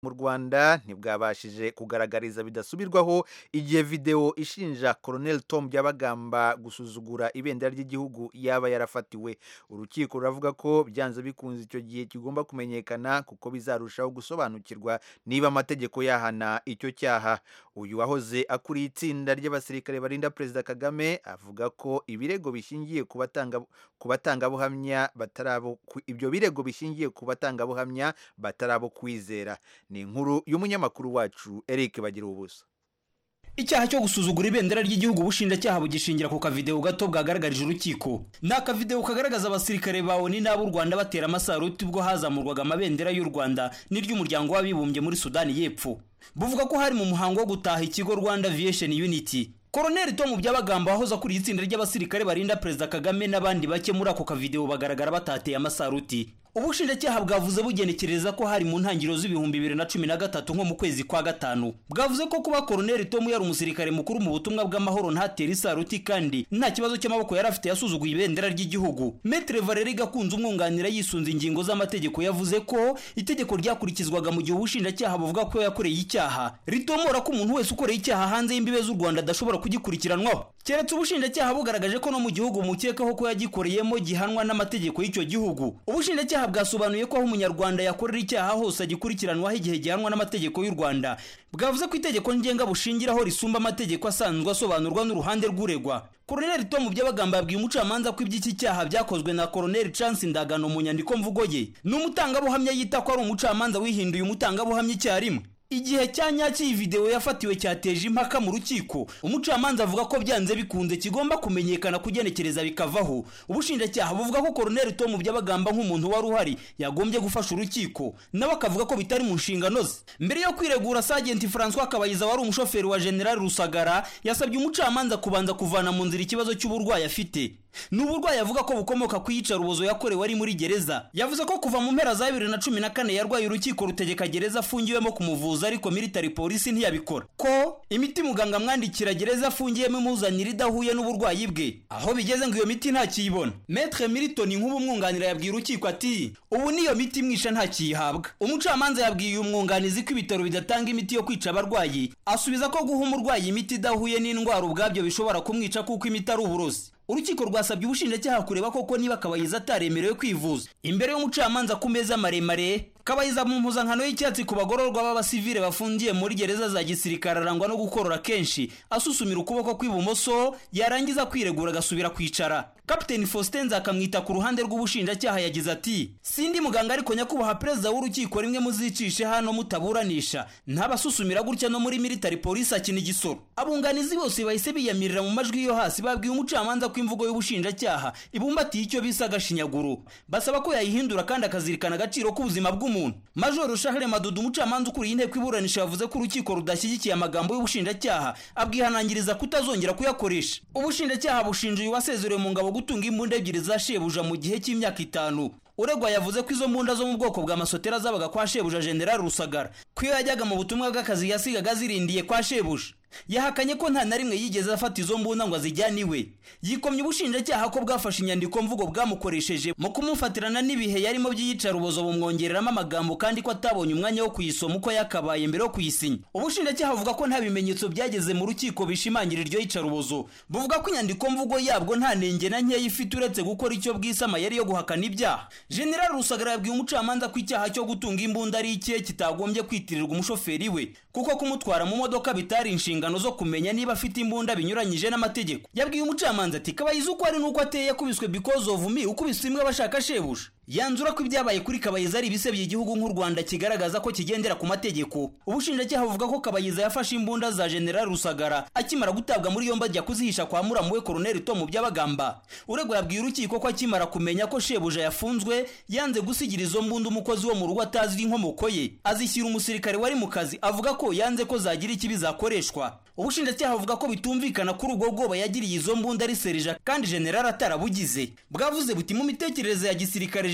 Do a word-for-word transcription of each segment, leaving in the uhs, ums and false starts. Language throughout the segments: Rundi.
mu Rwanda ntibwabashije kugaragariza bidasubirwaho igihe video ishinja Colonel Tom Byabagamba gusuzugura ibendera ry'igihugu yaba yarafatiwe. Urukiko ruravuga ko byanze bikunze icyo gihe kigomba kumenyekana kuko bizarushaho gusobanukirwa niba amategeko yahana icyo cyaha. Uyu wahoze akuriye itsinda ry'abasirikare barinda Perezida Kagame avuga ko ibirego bishingiye ku batanga ku batangabuhamya batarabo ibyo birego bishingiye ku batangabuhamya batarabo kwizera. Ni inkuru y'umunyamakuru wacu Eric Bagira ubusa. Icyaha cyo gusuzugura ibendera ry'igihugu ubushinjacyaha bugishingira ku kavideo gato bwagaragarije urukiko. Na kavideo kagaragaza abasirikare bawo ni n'ab'u Rwanda batera amasaruti ubwo hazamurwaga amabendera y'u Rwanda n'iry'umuryango w'abibumbye muri Sudani y'Epfo. Buvuga ko hari mu muhango wo gutaha ikigo Rwanda Aviation Unity. Colonel Tom Byabagamba wahoze kuri itsinda ry'abasirikare barinda Perezida Kagame n'abandi bake muri ako kavideo bagaragara batateye amasaruti. Ubushinjacyaha bwavuze bugenekereza ko hari mu ntangiriro z'ibihumbi bibiri na cumi na gatatu nko mu kwezi kwa gatanu. Bwavuze ko kuba Colonel Tom yari umusirikare mukuru mu butumwa bw'amahoro ntatera isaruti kandi nta kibazo cy'amaboko yari afite yasuzuguye ibendera ry'igihugu. Maître Valérie Gakunze umwunganira yisunze ingingo z'amategeko yavuze ko itegeko ryakurikizwaga mu gihe ubushinjacyaha buvuga ko yakoreye icyaha. Ritomora ko umuntu wese ukoreye icyaha hanze y'imbibe z'u Rwanda adashobora kugikurikiranwaho. Keretse ubushinjacyaha bugaragaje ko no mu gihugu mukekaho ko yagikoreyemo gihanwa n'amategeko y'icyo gihugu. Ubushinjacyaha bwasobanuye ko aho umunyarwanda yakorera icyaha hose agikurikiranwaho igihe gihanwa n'amategeko y'u Rwanda. Bwavuze ko itegeko ngenga bushingiraho risumba amategeko asanzwe asobanurwa n'uruhande rw'uregwa. Colonel Tom Byabagamba yabwiye umucamanza ko iby'iki cyaha byakozwe na Colonel Chance Ndagano mu nyandiko mvugo ye. N'umutangabuhamya yita ko ari umucamanza wihinduye umutangabuhamya icyarimwe. Igihe cyanyaki iyi video yafatiwe cyateje impaka mu rukiko. Umucamanza avuga ko byanze bikunze kigomba kumenyekana kugenekereza bikavaho. Ubushinjacyaha buvuga ko Colonel Tom Byabagamba nk'umuntu wari uhari yagombye gufasha urukiko. Nawe akavuga ko bitari mu nshingano ze. Mbere yo kwiregura Sergeant François Kabayiza wari umushoferi wa General Rusagara yasabye umucamanza kubanza kuvana mu nzira ikibazo cy'uburwayi afite. N'uburwayi avuga ko bukomoka ku iyicarubozo yakorewe ari muri gereza. Yavuze ko kuva mu mpera za bibiri na cumi na kane yarwaye urukiko rutegeka gereza afungiwemo kumuvuza ariko military police ntiyabikora. Ko imiti muganga mwandikira gereza afungiyemo imuzanira idahuye n'uburwayi bwe. Aho bigeze ngo iyo miti nta kiyibona. Maître Milton nk'ubu mwunganira yabwiye urukiko ati ubu niyo miti mwisha nta kiyihabwa. Umucamanza yabwiye umwunganizi ko ibitaro bidatanga imiti yo kwica abarwayi. Asubiza ko guha umurwayi imiti idahuye n'indwara ubwabyo bishobora kumwica kuko imiti ari uburozi. Urukiko rwasabye ubushinjacyaha kureba koko niba Kabayiza ataremerewe kwivuza. Imbere y'umucamanza ku meza maremare, Kabayiza mu mpuzankano y'icyatsi ku bagororwa b'abasivile bafungiye muri gereza za gisirikare arangwa no gukorora kenshi, asusumira ukuboko kw'ibumoso, yarangiza kwiregura agasubira kwicara. Captain Faustin Nzakamwita ku ruhande rw'ubushinjacyaha yagize ati sindi muganga ariko nyakubaha perezida w'urukiko rimwe muzicishe hano mutaburanisha ntabasusumira gutya no muri military police akina igisoro. Abunganizi bose bahise biyamirira mu majwi yo hasi babwiye umucamanza ko imvugo y'ubushinjacyaha ibumbatiye icyo bisa gashinyaguro, basaba ko yayihindura kandi akazirikana agaciro k'ubuzima bw'umuntu. Major Charles Madudu umucamanza ukuriye inteko iburanisha yavuze ko urukiko rudashyigikiye amagambo y'ubushinjacyaha abwihanangiriza kutazongera kuyakoresha. Ubushinjacyaha bushinjuye wasezereye mu ngabo gutunga imbunda ebyiri za shebuja mu gihe cy'imyaka itanu. Uregwa yavuze ko izo mbunda zo mu bwoko bwa masotera zabaga kwa shebuja General Rusagara, ko iyo yajyaga mu butumwa bw'akazi yasigaga zirindiye kwa shebuja. Yahakanye ko nta na rimwe yigeze afata izo mbunda ngo azijyane iwe. Yikomye ubushinjacyaha ko bwafashe inyandiko mvugo bwamukoresheje mu kumufatirana n'ibihe yarimo by'iyicarubozo bumwongereramo amagambo kandi ko atabonye umwanya wo kuyisoma uko yakabaye mbere yo kuyisinya. Ubushinjacyaha buvuga ko nta bimenyetso byageze mu rukiko bishimangira iryo yicarubozo. Buvuga ko inyandiko mvugo yabwo nta nenge na nkeya ifite uretse gukora icyo bwisama yari yo guhakana ibyaha. General Rusagara yabwiye umucamanza ko icyaha cyo gutunga imbunda ari icye kitagombye kwitirirwa umushoferi we, kuko kumutwara mu modoka bitari inshingano zo kumenya niba afite imbunda binyuranyije n'amategeko. Yabwiye umucamanza ati Kabayiza uko ari nuko ateye yakubiswe because of me ukubiswe imwe bashaka shebuja. Yanzura ko ibyabaye kuri Kabayiza ari ibisebye igihugu nk'u Rwanda kigaragaza ko kigendera ku mategeko. Ubushinjacyaha buvuga ko Kabayiza yafashe imbunda za General Rusagara akimara gutabwa muri yombi ajya kuzihisha kwa muramu we Colonel Tom Byabagamba. Uregwa yabwiye urukiko ko akimara kumenya ko shebuja yafunzwe yanze gusigira izo mbunda umukozi wo mu rugo atazwi inkomoko ye, azishyira umusirikare wari mu kazi avuga ko yanze ko zagira ikibi zakoreshwa. Ubushinjacyaha buvuga ko bitumvikana kuri ubwo bwoba yagiriye izo mbunda ari serija kandi General atarabugize. Bwavuze buti mu mitekerereze ya gisirikare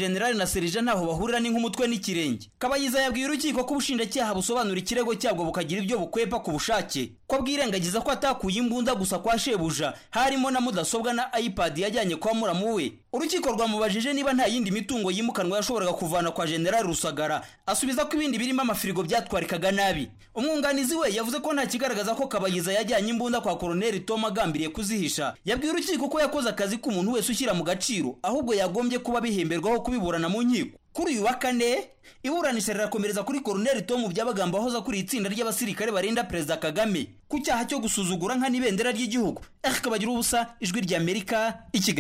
General na Serija ntaho bahurira n'ink'umutwe n'ikirenge. Kabayiza yabwiye urukiko ko ubushinjacyaha busobanura ikirego cyabwo bukagira ibyo bukwepa ku bushake, ko bwirengagiza ko atakuye imbunda gusa kwa shebuja harimo na mudasobwa na iPad yajyanye kwa muramu we. Urukiko rwamubajije niba nta yindi mitungo yimukanwa yashoboraga kuvana kwa General Rusagara, asubiza ko ibindi birimo amafirigo byatwarikaga nabi. Umwunganizi we yavuze ko nta kigaragaza ko Kabayiza yajyanye imbunda kwa Colonel Tom agambiriye kuzihisha. Yabwiye urukiko ko yakoze akazi k'umuntu wese ushyira mu gaciro, ahubwo yagombye kuba bihemberwaho kubiburana mu nkiko. Kuri uyu wa kane iburanisha rirakomereza kuri Colonel Tom Byabagamba aho za kuri itsinda ry'abasirikare barinda Perezida Kagame ku cyaha cyo gusuzugura nka n'ibendera ry'igihugu. Akabagira ubusa ijwi ry'Amerika iki